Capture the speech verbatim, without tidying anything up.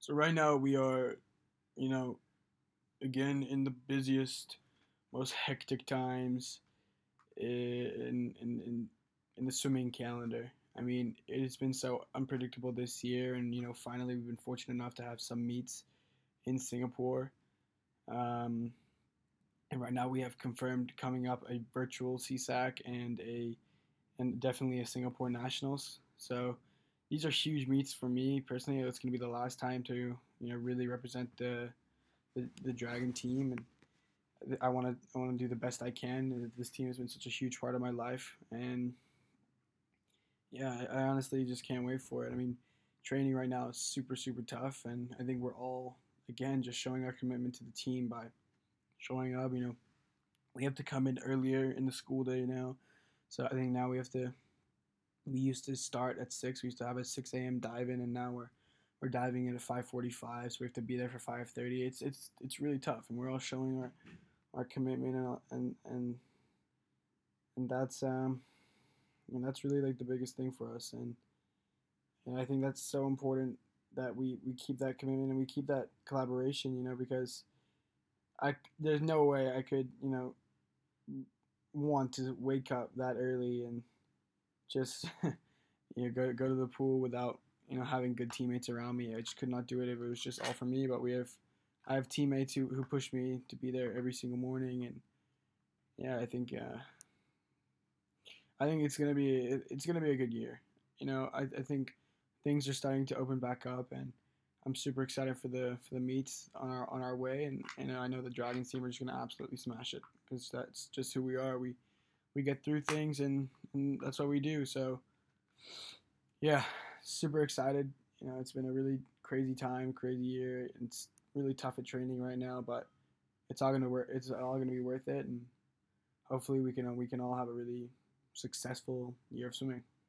So right now we are, you know, again in the busiest, most hectic times in in in, in the swimming calendar. I mean, it has been so unpredictable this year, and you know, finally we've been fortunate enough to have some meets in Singapore. Um, and right now we have confirmed coming up a virtual C SAC and a and definitely a Singapore Nationals. So these are huge meets for me personally. It's going to be the last time to you know really represent the the, the Dragon team, and I want to I want to do the best I can. This team has been such a huge part of my life, and yeah, I, I honestly just can't wait for it. I mean, training right now is super super tough, and I think we're all again just showing our commitment to the team by showing up. You know, we have to come in earlier in the school day now, so I think now we have to. We used to start at six. We used to have a six a m dive in, and now we're we're diving in at five forty-five. So we have to be there for five thirty. It's it's it's really tough, and we're all showing our our commitment and and and and that's um and that's really like the biggest thing for us, and and I think that's so important that we we keep that commitment and we keep that collaboration, you know, because I there's no way I could you know want to wake up that early and just you know go go to the pool without you know having good teammates around me. I just could not do it if it was just all for me. But we have I have teammates who, who push me to be there every single morning, and yeah, I think uh, I think it's gonna be it's gonna be a good year. You know, I, I think things are starting to open back up, and I'm super excited for the for the meets on our on our way, and and I know the Dragons team are just gonna absolutely smash it because that's just who we are. We we get through things, and, and that's what we do. So yeah, super excited. You know, it's been a really crazy time, crazy year. It's really tough at training right now, but it's all gonna work. It's all gonna be worth it, and hopefully we can we can all have a really successful year of swimming.